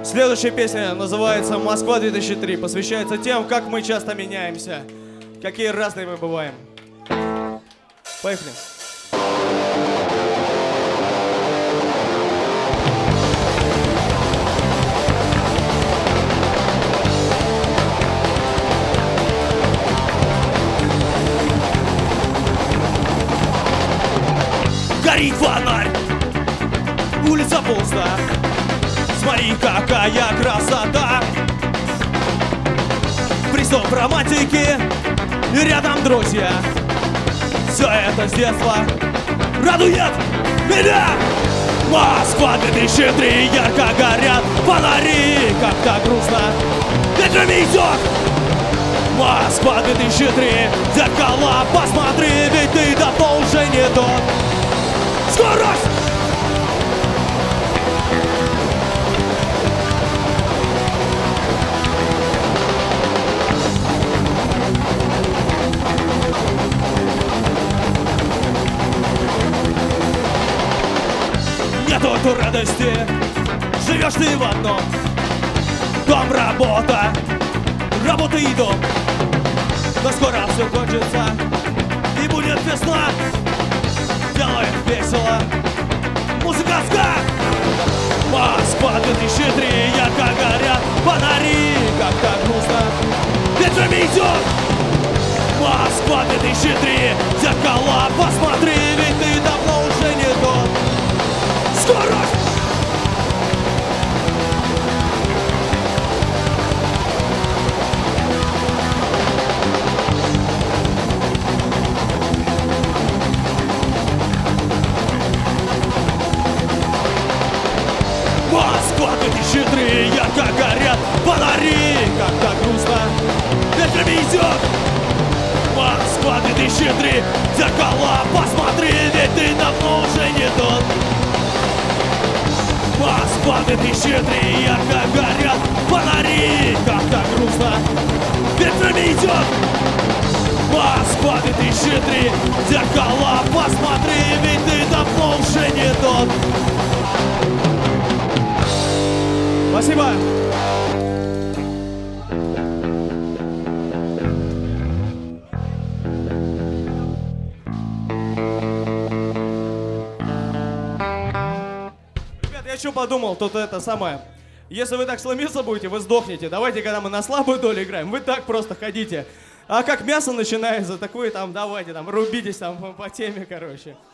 Следующая песня называется «Москва-2003». Посвящается тем, как мы часто меняемся. Какие разные мы бываем. Поехали. Горит фонарь, улица пуста. Смотри, какая красота! Приступ романтики, и рядом друзья. Все это с детства радует меня! Москва 2003, ярко горят фонари, как-то грустно ветром идет. Москва 2003, зеркала посмотри, ведь ты давно уже не тот. Скорость! Нету радости, живешь ты в одном. Дом, работа, работа и дом. Но скоро все кончится, и будет весна. Делаем весело, музыка ска. Москва 2003, ярко горят фонари, как-то грустно ветром идет. Москва 2003, зеркала посмотри, ведь ты давно уже не тот. Скорость! Москва 2003, ярко горят фонари, как-то грустно ветром идет. Москва 2003, зеркала посмотри, ведь ты давно уже не тот. Москва 2003, ярко горят фонари, как-то грустно ветром идет. Москва 2003, зеркала посмотри, ведь ты давно уже не тот. Спасибо. Ребят, я что подумал, тут это самое. Если вы так сломиться будете, вы сдохнете. Давайте, когда мы на слабую долю играем, вы так просто ходите. А как мясо начинается, так вы там давайте там рубитесь там по теме, короче.